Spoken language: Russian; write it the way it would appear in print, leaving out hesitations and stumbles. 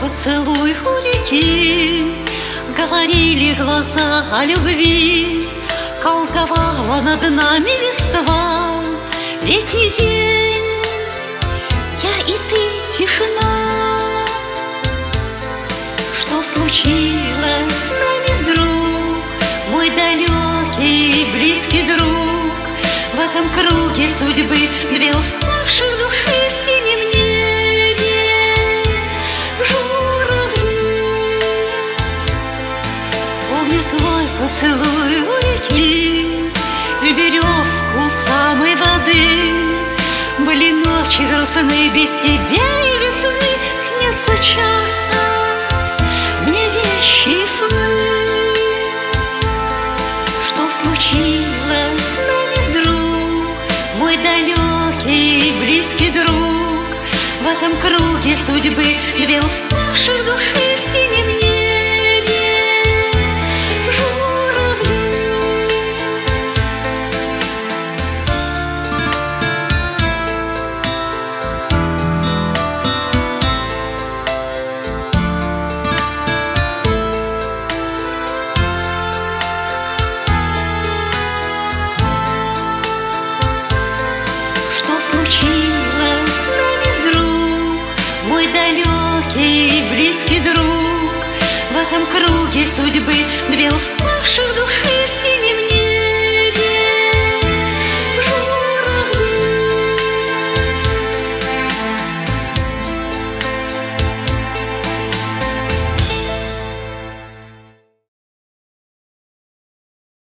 поцелуй у реки, говорили глаза о любви, колдовала над нами листва. Летний день, я и ты, тишина. Что случилось с нами вдруг, мой далекий близкий друг? В этом круге судьбы две уставших души в синем небе журавли. Помню твой поцелуй у реки, в березку самой воды. Были ночи грустные без тебя и весны, снятся часом мне вещи и сны. Что случилось с нами вдруг, мой далекий близкий друг? В этом круге судьбы две уставших души в синем небе журавли. Что случилось с нами вдруг, мой далекий близкий друг? В этом круге судьбы две уставших души в синем